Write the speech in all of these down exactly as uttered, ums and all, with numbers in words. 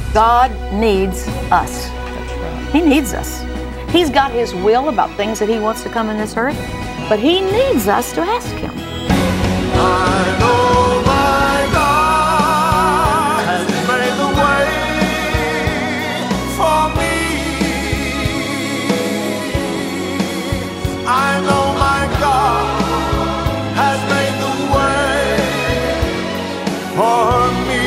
God needs us. That's right. He needs us. He's got His will about things that He wants to come in this earth, but He needs us to ask Him. I know my God has made the way for me. I know my God has made the way for me.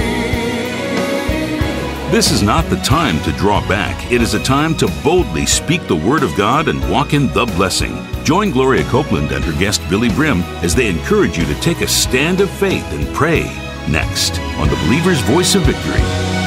This is not the time to draw back. It is a time to boldly speak the Word of God and walk in the blessing. Join Gloria Copeland and her guest Billy Brim as they encourage you to take a stand of faith and pray. Next on the Believer's Voice of Victory.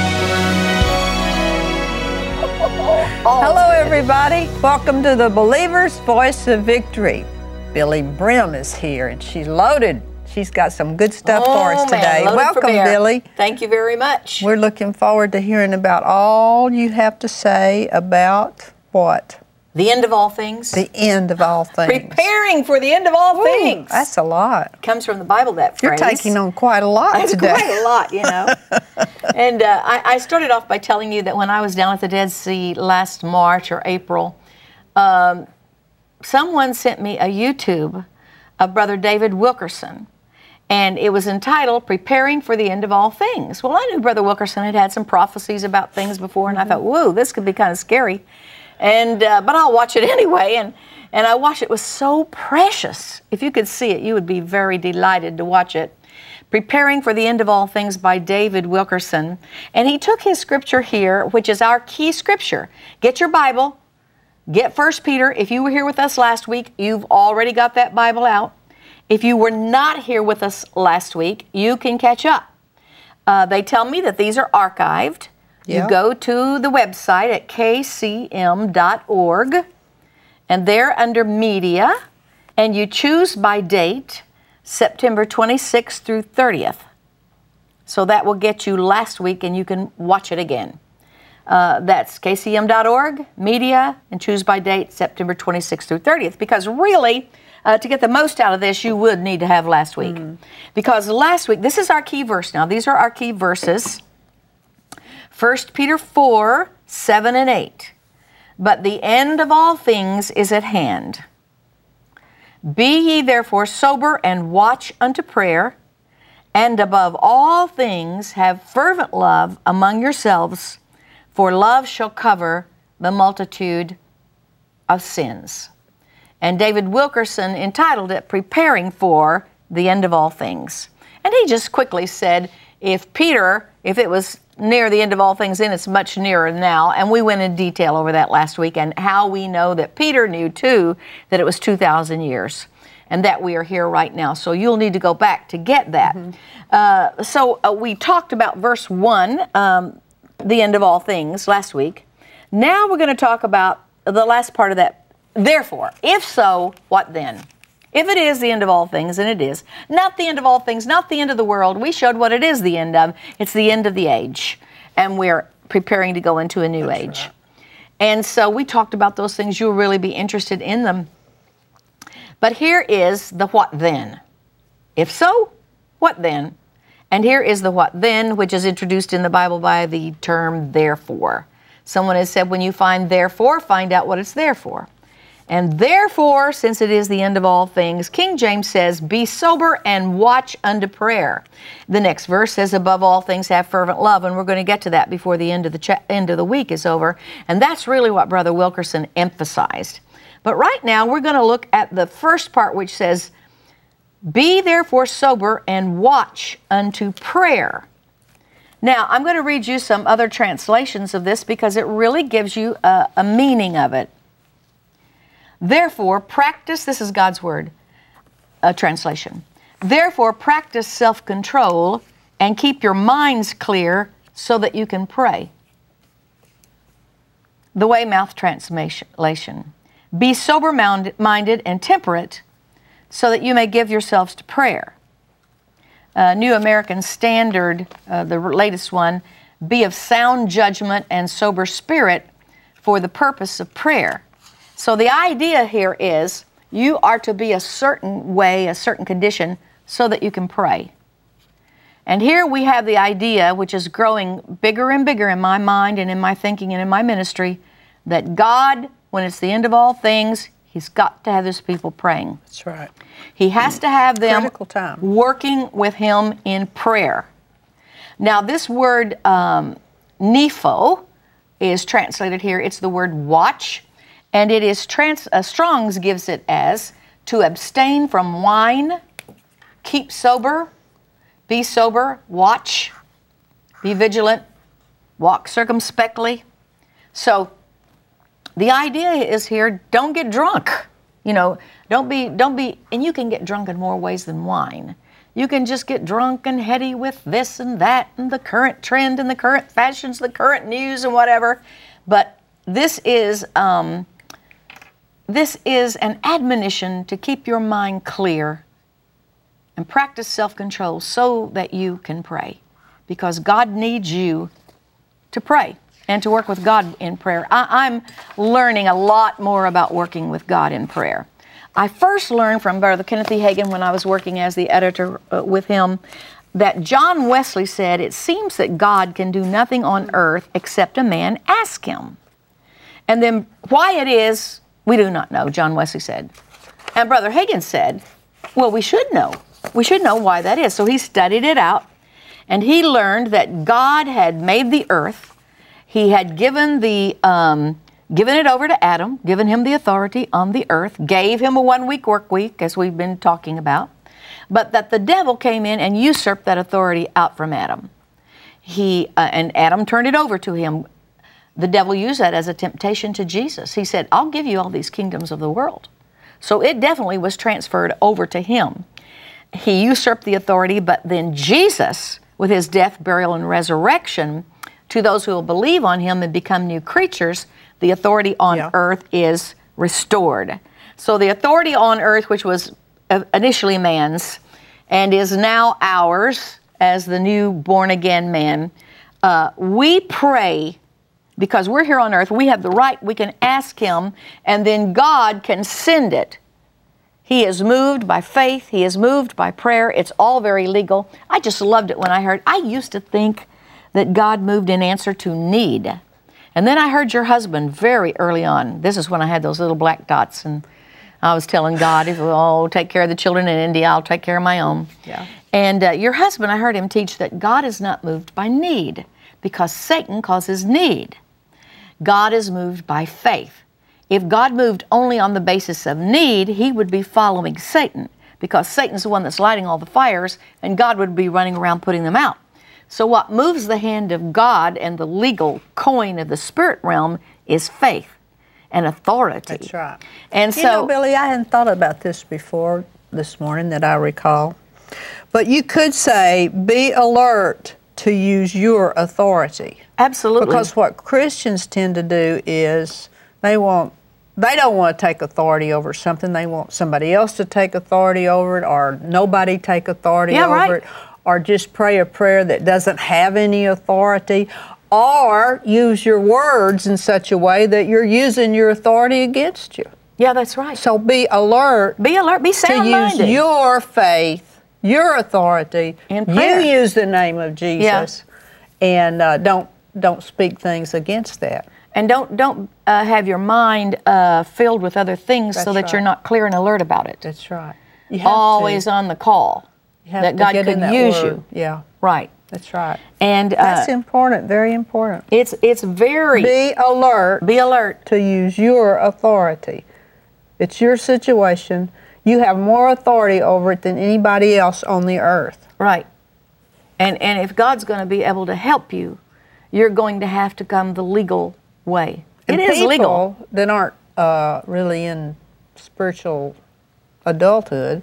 Hello, everybody. Welcome to the Believer's Voice of Victory. Billy Brim is here, and she's loaded. She's got some good stuff oh, for us man, today. Welcome, Billy. Thank you very much. We're looking forward to hearing about all you have to say about what? The end of all things. The end of all things. Preparing for the end of all Ooh, things. That's a lot. It comes from the Bible, that phrase. You're taking on quite a lot That's today. quite a lot, you know. and uh, I, I started off by telling you that when I was down at the Dead Sea last March or April, um, someone sent me a YouTube of Brother David Wilkerson. And it was entitled, Preparing for the End of All Things. Well, I knew Brother Wilkerson had had some prophecies about things before, and mm-hmm. I thought, whoa, this could be kind of scary. And uh, but I'll watch it anyway, and, and I watched it. It was so precious. If you could see it, you would be very delighted to watch it. Preparing for the End of All Things by David Wilkerson. And he took his scripture here, which is our key scripture. Get your Bible. Get First Peter. If you were here with us last week, you've already got that Bible out. If you were not here with us last week, you can catch up. Uh, they tell me that these are archived. Yeah. You go to the website at k c m dot org, and there under Media, and you choose by date, September twenty-sixth through thirtieth. So that will get you last week, and you can watch it again. Uh, that's k c m dot org, Media, and choose by date, September twenty-sixth through thirtieth, because really, Uh, to get the most out of this, you would need to have last week. Mm. Because last week, this is our key verse now. These are our key verses. First Peter four, seven and eight. But the end of all things is at hand. Be ye therefore sober and watch unto prayer, and above all things have fervent love among yourselves, for love shall cover the multitude of sins. And David Wilkerson entitled it, Preparing for the End of All Things. And he just quickly said, if Peter, if it was near the end of all things, then it's much nearer now. And we went in detail over that last week and how we know that Peter knew, too, that it was two thousand years and that we are here right now. So you'll need to go back to get that. Mm-hmm. Uh, so uh, we talked about verse one, um, the end of all things, last week. Now we're going to talk about the last part of that. Therefore, if so, what then? If it is the end of all things, and it is, not the end of all things, not the end of the world, we showed what it is the end of. It's the end of the age, and we're preparing to go into a new That's age. Right. And so we talked about those things. You'll really be interested in them. But here is the what then. If so, what then? And here is the what then, which is introduced in the Bible by the term therefore. Someone has said, when you find therefore, find out what it's there for. And therefore, since it is the end of all things, King James says, be sober and watch unto prayer. The next verse says, above all things have fervent love, and we're going to get to that before the end of the cha- end of the week is over. And that's really what Brother Wilkerson emphasized. But right now, we're going to look at the first part, which says, be therefore sober and watch unto prayer. Now, I'm going to read you some other translations of this because it really gives you a, a meaning of it. Therefore, practice, this is God's word, a translation. Therefore, practice self-control and keep your minds clear so that you can pray. The Weymouth translation. Be sober-minded and temperate so that you may give yourselves to prayer. Uh, New American Standard, uh, the latest one, be of sound judgment and sober spirit for the purpose of prayer. So the idea here is you are to be a certain way, a certain condition, so that you can pray. And here we have the idea, which is growing bigger and bigger in my mind and in my thinking and in my ministry, that God, when it's the end of all things, He's got to have His people praying. That's right. He has to have them Critical time. working with Him in prayer. Now, this word um, nepho is translated here. It's the word watch, and it is trans. Uh, Strong's gives it as to abstain from wine, keep sober, be sober, watch, be vigilant, walk circumspectly. So the idea is here, don't get drunk. You know, don't be, don't be, and you can get drunk in more ways than wine. You can just get drunk and heady with this and that and the current trend and the current fashions, the current news and whatever. But this is, um, this is an admonition to keep your mind clear and practice self-control so that you can pray, because God needs you to pray and to work with God in prayer. I, I'm learning a lot more about working with God in prayer. I first learned from Brother Kenneth E. Hagin when I was working as the editor uh, with him that John Wesley said, it seems that God can do nothing on earth except a man ask Him. And then why it is, we do not know, John Wesley said. And Brother Hagin said, well, we should know. We should know why that is. So he studied it out, and he learned that God had made the earth. He had given the um, given it over to Adam, given him the authority on the earth, gave him a one-week work week, as we've been talking about, but that the devil came in and usurped that authority out from Adam. He uh, and Adam turned it over to him. The devil used that as a temptation to Jesus. He said, I'll give you all these kingdoms of the world. So it definitely was transferred over to him. He usurped the authority, but then Jesus, with His death, burial, and resurrection, to those who will believe on Him and become new creatures, the authority on yeah. earth is restored. So the authority on earth, which was initially man's and is now ours as the new born-again man, uh, we pray because we're here on earth. We have the right, we can ask Him, and then God can send it. He is moved by faith. He is moved by prayer. It's all very legal. I just loved it when I heard. I used to think that God moved in answer to need. And then I heard your husband very early on. This is when I had those little black dots, and I was telling God, if oh, take care of the children in India, I'll take care of my own. Yeah. And uh, your husband, I heard him teach that God is not moved by need, because Satan causes need. God is moved by faith. If God moved only on the basis of need, He would be following Satan, because Satan's the one that's lighting all the fires, and God would be running around putting them out. So what moves the hand of God and the legal coin of the spirit realm is faith and authority. That's right. And you so, know, Billy, I hadn't thought about this before this morning that I recall. But you could say, be alert to use your authority. absolutely. Because what Christians tend to do is they want they don't want to take authority over something. They want somebody else to take authority over it, or nobody take authority Yeah, over right. it, or just pray a prayer that doesn't have any authority, or use your words in such a way that you're using your authority against you. Yeah, that's right. So be alert Be alert. Be to sound-minded. use your faith, your authority. In You prayer. use the name of Jesus, and uh, don't don't speak things against that. And don't don't uh, have your mind uh, filled with other things so That's that right. you're not clear and alert about it. That's right. You have Always to. on the call You have that to God get in could that use word. you. Yeah, Right. that's right. And uh, That's important. Very important. it's it's very Be alert be alert. to use your authority. It's your situation. You have more authority over it than anybody else on the earth. Right. And and if God's going to be able to help you, you're going to have to come the legal way. And it is people legal. that aren't uh, really in spiritual adulthood,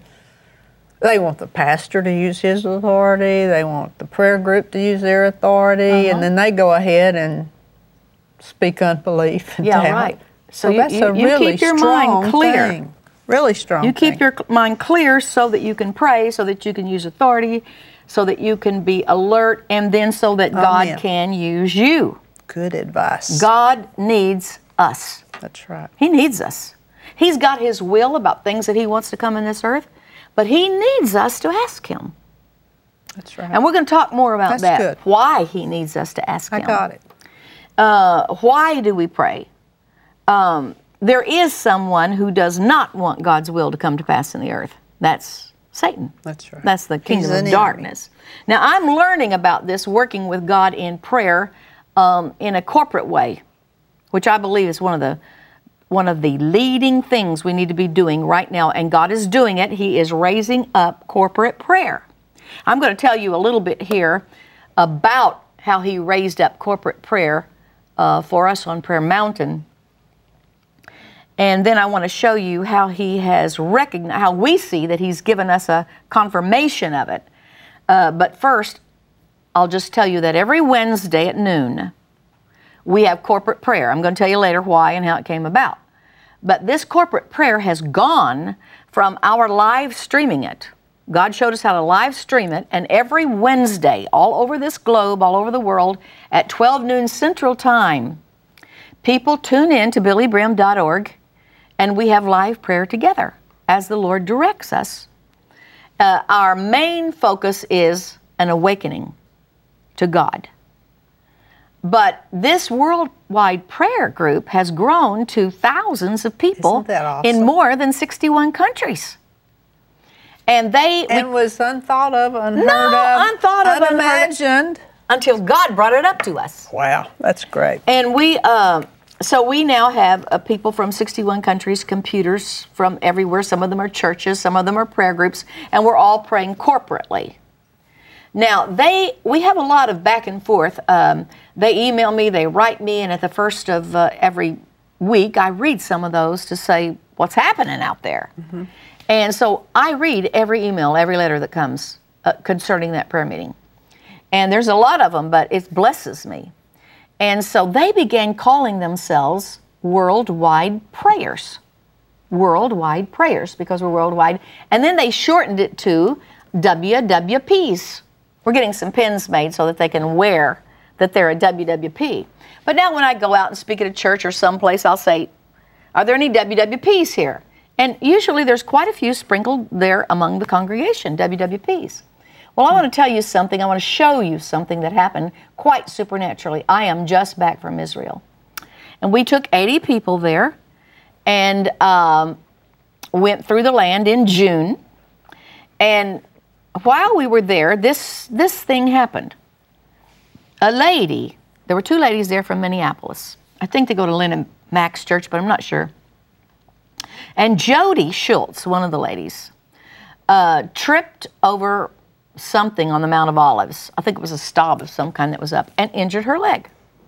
they want the pastor to use his authority. They want the prayer group to use their authority, Uh-huh. and then they go ahead and speak unbelief and Yeah, doubt. right. So, So you- that's you- a you really keep your mind strong clear. thing. Really strong. You keep thing. your mind clear so that you can pray, so that you can use authority, so that you can be alert, and then so that God Amen. can use you. Good advice. God needs us. That's right. He needs us. He's got His will about things that He wants to come in this earth, but He needs us to ask Him. That's right. And we're going to talk more about That's that. good. Why he needs us to ask I him. got it. Uh, why do we pray? Um, there is someone who does not want God's will to come to pass in the earth. That's Satan. That's right. That's the kingdom He's of an darkness. Now, I'm learning about this working with God in prayer um, in a corporate way, which I believe is one of the one of the leading things we need to be doing right now, and God is doing it. He is raising up corporate prayer. I'm going to tell you a little bit here about how He raised up corporate prayer uh, for us on Prayer Mountain. And then I want to show you how He has recognized, how we see that He's given us a confirmation of it. Uh, but first, I'll just tell you that every Wednesday at noon, we have corporate prayer. I'm going to tell you later why and how it came about. But this corporate prayer has gone from our live streaming it. God showed us how to live stream it, and every Wednesday, all over this globe, all over the world, at twelve noon Central Time, people tune in to billy brim dot org, and we have live prayer together as the Lord directs us. Uh, our main focus is an awakening to God. But this worldwide prayer group has grown to thousands of people Isn't that awesome? in more than sixty-one countries. And they And we, was unthought of, unheard No, of, unthought of, unheard of. unimagined. until God brought it up to us. Wow, that's great. And we, uh, so we now have uh, people from sixty-one countries, computers from everywhere. Some of them are churches, some of them are prayer groups, and we're all praying corporately. Now, they, we have a lot of back and forth. Um, they email me, they write me, and at the first of uh, every week, I read some of those to say what's happening out there. Mm-hmm. And so I read every email, every letter that comes uh, concerning that prayer meeting. And there's a lot of them, but it blesses me. And so they began calling themselves Worldwide Prayers. Worldwide Prayers, because we're worldwide. And then they shortened it to W W Ps. We're getting some pins made so that they can wear that they're a W W P. But now when I go out and speak at a church or someplace, I'll say, are there any W W Ps here? And usually there's quite a few sprinkled there among the congregation, W W Ps. Well, I want to tell you something. I want to show you something that happened quite supernaturally. I am just back from Israel. And we took eighty people there and um, went through the land in June. And while we were there, this, this thing happened. A lady, there were two ladies there from Minneapolis. I think they go to Lynn and Max Church, but I'm not sure. And Jody Schultz, one of the ladies, uh, tripped over something on the Mount of Olives. I think it was a stub of some kind that was up, and injured her leg.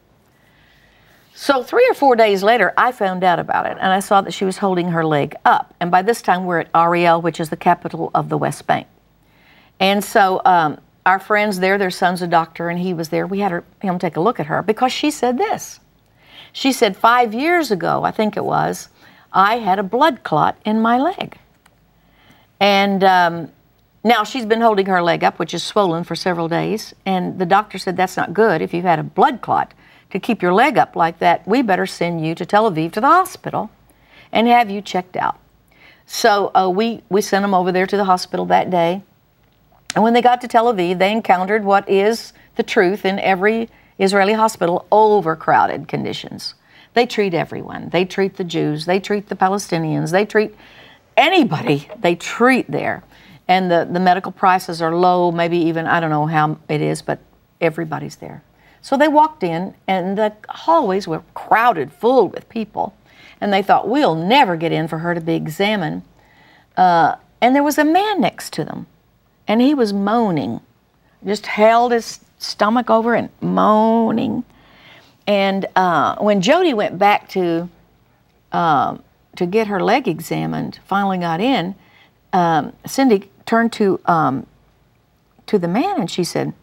So three or four days later, I found out about it, and I saw that she was holding her leg up. And by this time, we're at Ariel, which is the capital of the West Bank. And so um, our friends there, their son's a doctor, and he was there. We had her, him take a look at her because she said this. She said, five years ago, I think it was, I had a blood clot in my leg. And um, now she's been holding her leg up, which is swollen for several days. And the doctor said, that's not good. If you've had a blood clot to keep your leg up like that, we better send you to Tel Aviv to the hospital and have you checked out. So uh, we, we sent them over there to the hospital that day. And when they got to Tel Aviv, they encountered what is the truth in every Israeli hospital, overcrowded conditions. They treat everyone. They treat the Jews. They treat the Palestinians. They treat anybody they treat there. And the, the medical prices are low, maybe even, I don't know how it is, but everybody's there. So they walked in, and the hallways were crowded, full with people. And they thought, we'll never get in for her to be examined. Uh, and there was a man next to them, and he was moaning, just held his stomach over and moaning. And uh, when Jody went back to uh, to get her leg examined, finally got in, um, Cindy turned to um, to the man and she said,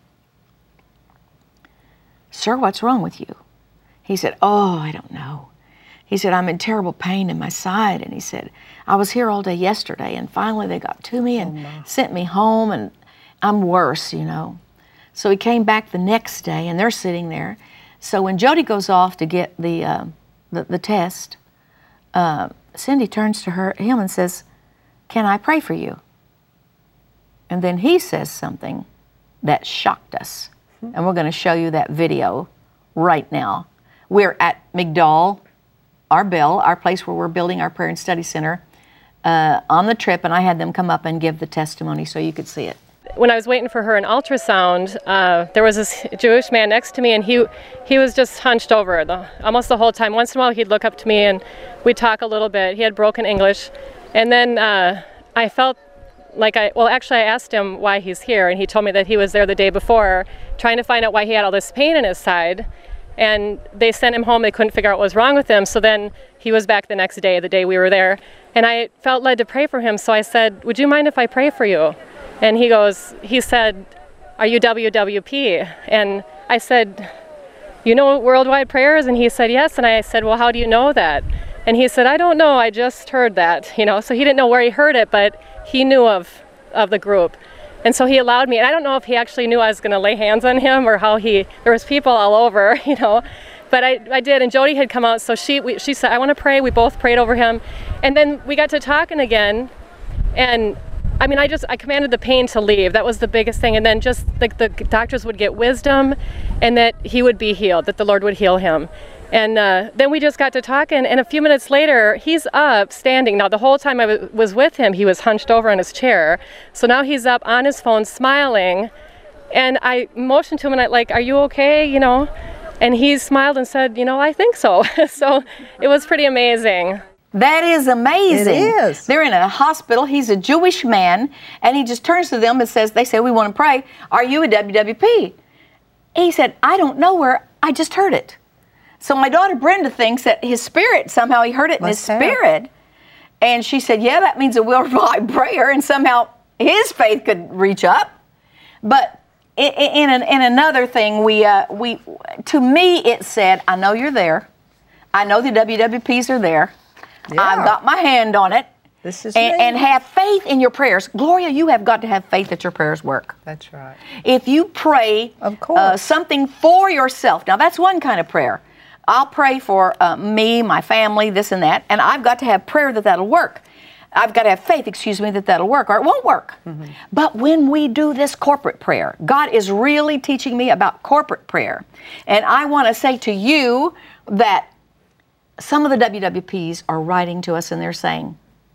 "Sir, what's wrong with you?" He said, "Oh, I don't know." He said, "I'm in terrible pain in my side." And he said, "I was here all day yesterday, and finally they got to me and oh, sent me home, and I'm worse, you know." So he came back the next day, and they're sitting there. So when Jody goes off to get the uh, the, the test, uh, Cindy turns to her him and says, "Can I pray for you?" And then he says something that shocked us. And we're going to show you that video right now. We're at McDowell, our Bell, our place where we're building our prayer and study center, uh, on the trip, and I had them come up and give the testimony so you could see it. When I was waiting for her an ultrasound, uh, there was this Jewish man next to me, and he he was just hunched over the, almost the whole time. Once in a while, he'd look up to me, and we'd talk a little bit. He had broken English, and then uh, I felt like I, well, actually, I asked him why he's here, and he told me that he was there the day before, trying to find out why he had all this pain in his side, and they sent him home. They couldn't figure out what was wrong with him, so then he was back the next day, the day we were there, and I felt led to pray for him, so I said, would you mind if I pray for you? And he goes, he said, are you W W P? And I said, you know Worldwide Prayers? And he said, yes. And I said, well, how do you know that? And he said, I don't know, I just heard that, you know. So he didn't know where he heard it, but he knew of, of the group. And so he allowed me, and I don't know if he actually knew I was going to lay hands on him or how he, there was people all over, you know. But I, I did, and Jody had come out, so she, we, she said, I want to pray. We both prayed over him. And then we got to talking again, and I mean, I just, I commanded the pain to leave. That was the biggest thing. And then just like the, the doctors would get wisdom and that he would be healed, that the Lord would heal him. And uh, then we just got to talking, and a few minutes later, he's up, standing. Now, the whole time I w was with him, he was hunched over in his chair. So now he's up on his phone, smiling. And I motioned to him, and I like, are you okay, you know? And he smiled and said, you know, I think so. So it was pretty amazing. That is amazing. It is. They're in a hospital. He's a Jewish man, and he just turns to them and says, they say, we want to pray. Are you a W W P? He said, I don't know where, I just heard it. So my daughter Brenda thinks that his spirit, somehow he heard it in his Must have. spirit. And she said, yeah, that means a worldwide prayer, and somehow his faith could reach up. But in, in, an, in another thing, we, uh, we, to me, it said, I know you're there. I know the W W Ps are there. Yeah. I've got my hand on it. This is and, me. and have faith in your prayers. Gloria, you have got to have faith that your prayers work. That's right. If you pray Of course. uh, something for yourself, now that's one kind of prayer. I'll pray for uh, me, my family, this and that, and I've got to have prayer that that'll work. I've got to have faith, excuse me, that that'll work, or it won't work. Mm-hmm. But when we do this corporate prayer, God is really teaching me about corporate prayer. And I want to say to you that some of the W W Ps are writing to us and they're saying,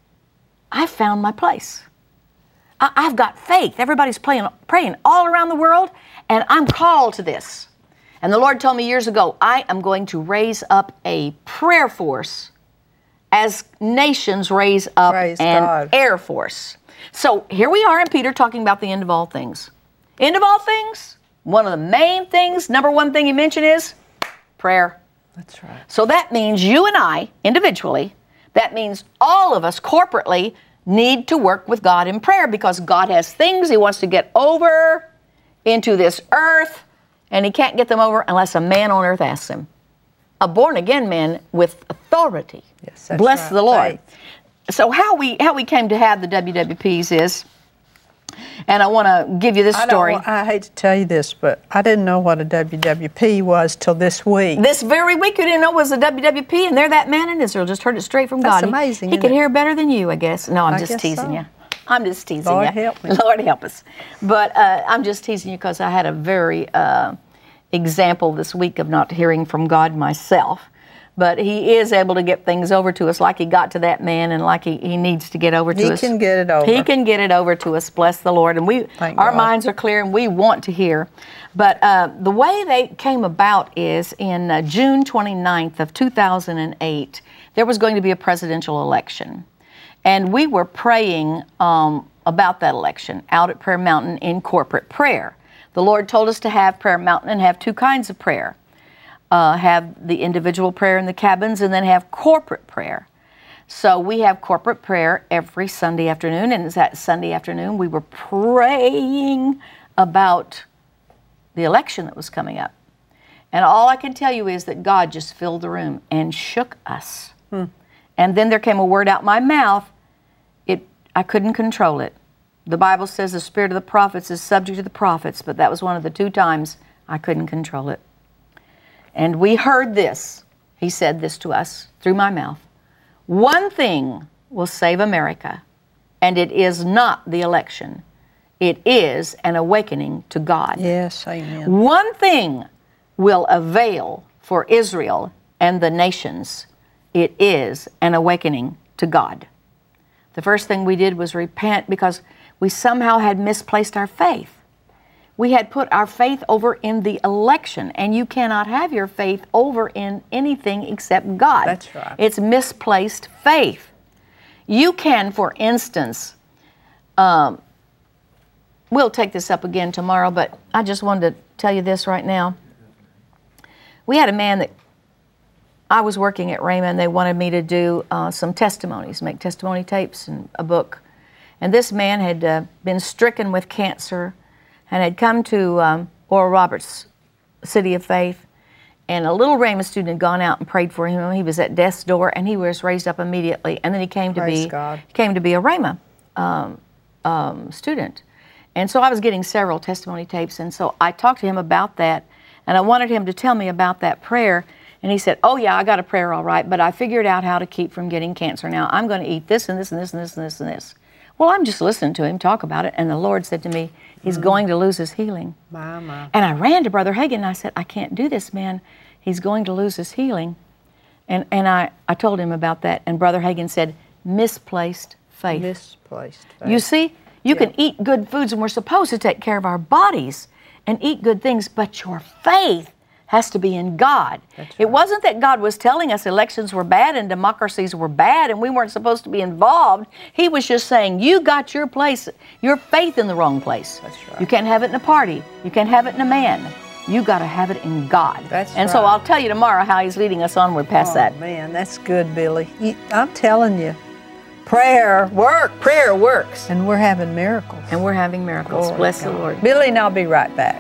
I found my place. I- I've got faith. Everybody's praying, praying all around the world, and I'm called to this. And the Lord told me years ago, I am going to raise up a prayer force as nations raise up Praise an God. air force. So here we are in Peter talking about the end of all things. End of all things, one of the main things, number one thing he mentioned is prayer. That's right. So that means you and I, individually, that means all of us corporately need to work with God in prayer, because God has things he wants to get over into this earth, and he can't get them over unless a man on earth asks him. A born-again man with authority. Yes, that's Bless right. the Lord. Faith. So how we how we came to have the W W Ps is, and I want to give you this I story. don't, I hate to tell you this, but I didn't know what a W W P was till this week. This very week, you didn't know it was a W W P, and there that man in Israel just heard it straight from That's God. He- amazing, He, isn't could it? hear better than you, I guess. No, I'm I just guess teasing so. you. I'm just teasing Lord you. help me. Lord help us. But uh, I'm just teasing you because I had a very uh, example this week of not hearing from God myself. But he is able to get things over to us like he got to that man, and like he, he needs to get over to He us. can get it over. He can get it over to us. Bless the Lord. And we, Thank our God. minds are clear, and we want to hear. But uh, the way they came about is in uh, June twenty-ninth of two thousand eight, there was going to be a presidential election. And we were praying um, about that election out at Prayer Mountain in corporate prayer. The Lord told us to have Prayer Mountain and have two kinds of prayer. Uh, have the individual prayer in the cabins, and then have corporate prayer. So we have corporate prayer every Sunday afternoon, and that Sunday afternoon we were praying about the election that was coming up. And all I can tell you is that God just filled the room and shook us. Hmm. And then there came a word out my mouth. It I couldn't control it. The Bible says the spirit of the prophets is subject to the prophets, but that was one of the two times I couldn't control it. And we heard this. He said this to us through my mouth. One thing will save America, and it is not the election. it is an awakening to God. Yes, amen. One thing will avail for Israel and the nations. It is an awakening to God. The first thing we did was repent because we somehow had misplaced our faith. We had put our faith over in the election, and you cannot have your faith over in anything except God. That's right. It's misplaced faith. You can, for instance, um, we'll take this up again tomorrow, but I just wanted to tell you this right now. We had a man that I was working at Rhema, and they wanted me to do uh, some testimonies, make testimony tapes and a book. And this man had uh, been stricken with cancer and had come to um, Oral Roberts, City of Faith, and a little Rhema student had gone out and prayed for him. He was at death's door, and he was raised up immediately. And then he came to Praise be God. came to be a Rhema um, um, student. And so I was getting several testimony tapes, and so I talked to him about that, and I wanted him to tell me about that prayer. And he said, oh yeah, I got a prayer all right, but I figured out how to keep from getting cancer. Now I'm going to eat this and this and this and this and this and this. Well, I'm just listening to him talk about it, and the Lord said to me, he's mm. going to lose his healing. My, my. And I ran to Brother Hagin, and I said, I can't do this, man. He's going to lose his healing. And and I, I told him about that, and Brother Hagin said, misplaced faith. Misplaced faith. You see, you Yeah. can eat good foods, and we're supposed to take care of our bodies and eat good things, but your faith has to be in God. That's It right. wasn't that God was telling us elections were bad and democracies were bad and we weren't supposed to be involved. He was just saying, you got your place, your faith in the wrong place. That's right. You can't have it in a party. You can't have it in a man. You got to have it in God. That's and so right. I'll tell you tomorrow how He's leading us onward past Oh, that. man, that's good, Billy. You, I'm telling you, prayer Work, prayer works. and we're having miracles. And we're having miracles. Glory Bless to the God. Lord. Billy and I'll be right back.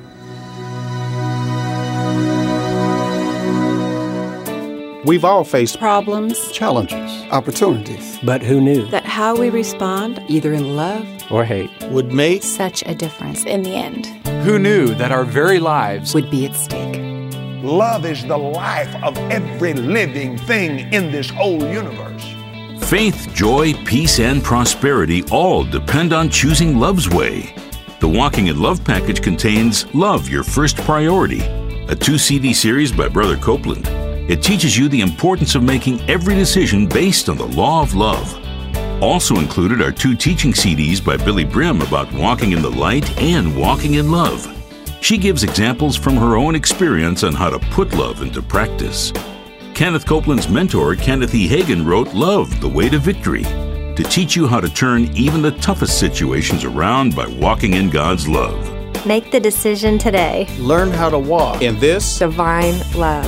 We've all faced Problems, challenges, opportunities. But who knew? that how we respond, either in love, Or hate? Would make Such a difference in the end Who knew that our very lives would be at stake. Love is the life of every living thing in this whole universe. Faith, joy, peace, and prosperity all depend on choosing love's way. The Walking in Love package contains Love, Your First Priority, a two C D series by Brother Copeland. It teaches you the importance of making every decision based on the law of love. Also included are two teaching C Ds by Billy Brim about walking in the light and walking in love. She gives examples from her own experience on how to put love into practice. Kenneth Copeland's mentor, Kenneth E. Hagin, wrote Love, The Way to Victory, to teach you how to turn even the toughest situations around by walking in God's love. Make the decision today. learn how to walk in this divine love.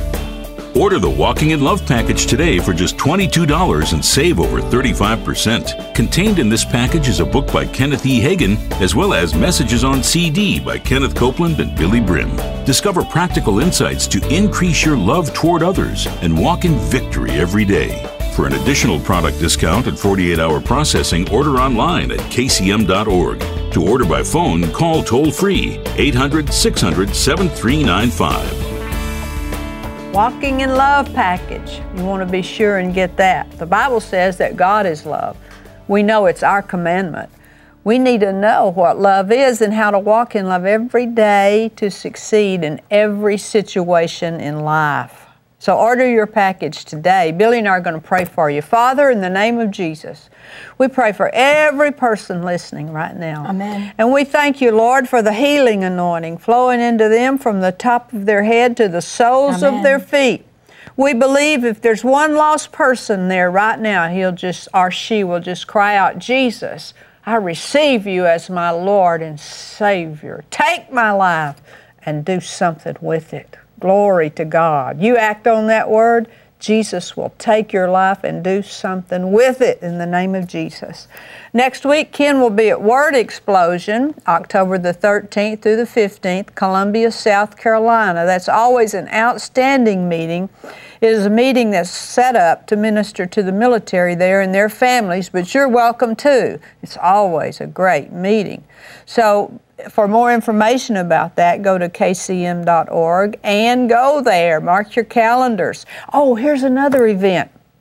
Order the Walking in Love package today for just twenty-two dollars and save over thirty-five percent. Contained in this package is a book by Kenneth E. Hagin, as well as messages on C D by Kenneth Copeland and Billy Brim. Discover practical insights to increase your love toward others and walk in victory every day. For an additional product discount and forty-eight hour processing, order online at k c m dot org. To order by phone, call toll-free eight hundred, six hundred, seven three nine five. Walking in Love package. You want to be sure and get that. The Bible says that God is love. We know it's our commandment. We need to know what love is and how to walk in love every day to succeed in every situation in life. So order your package today. Billy and I are going to pray for you. Father, in the name of Jesus, we pray for every person listening right now. Amen. And we thank you, Lord, for the healing anointing flowing into them from the top of their head to the soles Amen. of their feet. We believe if there's one lost person there right now, he'll just, or she will just cry out, Jesus, I receive you as my Lord and Savior. Take my life and do something with it. Glory to God. You act on that word, Jesus will take your life and do something with it in the name of Jesus. Next week, Ken will be at Word Explosion, October the thirteenth through the fifteenth, Columbia, South Carolina. That's always an outstanding meeting. It is a meeting that's set up to minister to the military there and their families, but you're welcome too. It's always a great meeting. So, for more information about that, go to k c m dot org and go there. Mark your calendars. Oh, here's another event.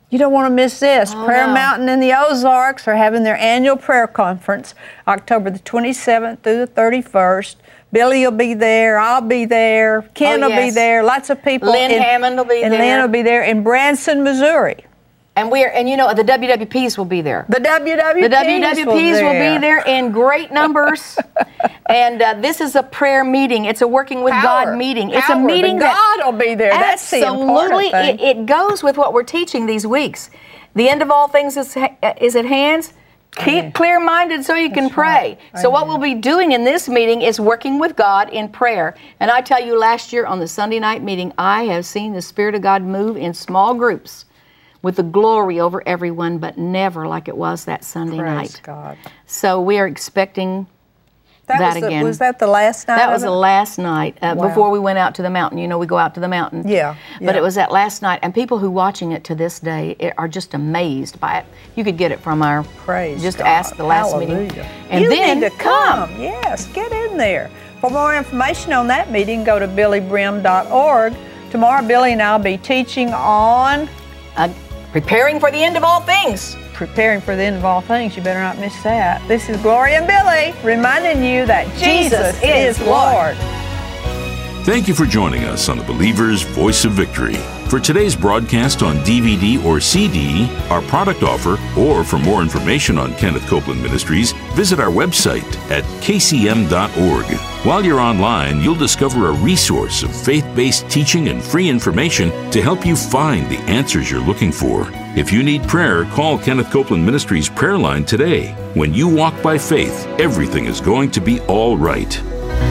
You don't want to miss this. Oh, Prayer no. Mountain in the Ozarks are having their annual prayer conference, October the twenty-seventh through the thirty-first. Billy will be there. I'll be there. Ken Oh, will be yes. there. Lots of people. Lynn in, Hammond will be and there. Lynn will be there in Branson, Missouri. And we're and you know the W W Ps will be there. The W W Ps, The W W Ps will be there in great numbers. And uh, this is a prayer meeting. It's a working with Power. God meeting. It's Power. a meeting The that God will be there. That's the important absolutely thing. it, it goes with what we're teaching these weeks. The end of all things is, is at hand. Keep Amen. clear-minded so you can That's pray. right. So what Amen. we'll be doing in this meeting is working with God in prayer. And I tell you, last year on the Sunday night meeting, I have seen the Spirit of God move in small groups with the glory over everyone, but never like it was that Sunday Praise night. God. So we are expecting That, that was the, again. was that the last night? that of was it? the last night uh, Wow. before we went out to the mountain. You know, we go out to the mountain. Yeah, But yeah. it was that last night, and people who watching it to this day i- are just amazed by it. You could get it from our Praise just God. ask the last Hallelujah. meeting, and you then need to come. Yes, get in there. For more information on that meeting, go to billy brim dot org. Tomorrow, Billy and I will be teaching on Uh, preparing for the end of all things. preparing for the end of all things. You better not miss that. This is Gloria and Billy reminding you that Jesus, Jesus is is Lord. Thank you for joining us on the Believer's Voice of Victory. For today's broadcast on D V D or C D, our product offer, or for more information on Kenneth Copeland Ministries, visit our website at k c m dot org. While you're online, you'll discover a resource of faith-based teaching and free information to help you find the answers you're looking for. If you need prayer, call Kenneth Copeland Ministries prayer line today. When you walk by faith, everything is going to be all right.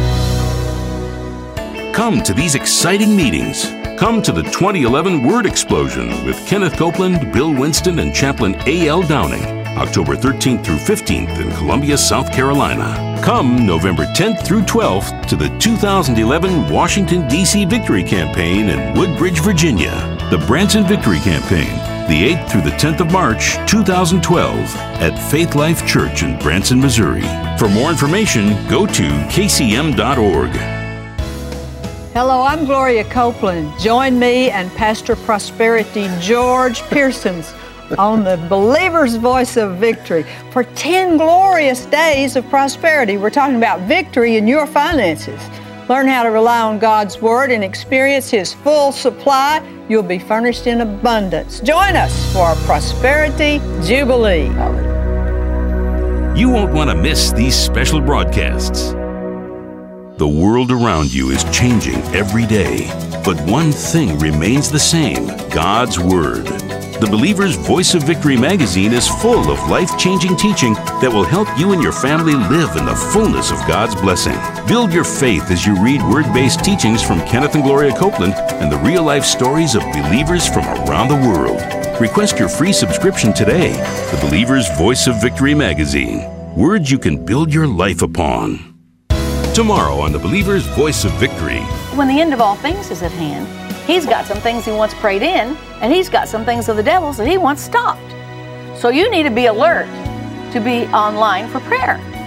Come to these exciting meetings. Come to the twenty eleven Word Explosion with Kenneth Copeland, Bill Winston, and Chaplain A L Downing, October thirteenth through fifteenth in Columbia, South Carolina. Come November tenth through twelfth to the two thousand eleven Washington, D C Victory Campaign in Woodbridge, Virginia. The Branson Victory Campaign, the eighth through the tenth of March, two thousand twelve, at Faith Life Church in Branson, Missouri. For more information, go to k c m dot org. Hello, I'm Gloria Copeland. Join me and Pastor Prosperity George Pearsons on the Believer's Voice of Victory for ten glorious days of prosperity. We're talking about victory in your finances. Learn how to rely on God's Word and experience His full supply. You'll be furnished in abundance. Join us for our Prosperity Jubilee. You won't want to miss these special broadcasts. The world around you is changing every day, but one thing remains the same: God's Word. The Believer's Voice of Victory magazine is full of life-changing teaching that will help you and your family live in the fullness of God's blessing. Build your faith as you read Word-based teachings from Kenneth and Gloria Copeland and the real-life stories of believers from around the world. Request your free subscription today. The Believer's Voice of Victory magazine. Words you can build your life upon. Tomorrow on The Believer's Voice of Victory. When the end of all things is at hand, He's got some things He wants prayed in, and He's got some things of the devil's that He wants stopped. So you need to be alert to be online for prayer.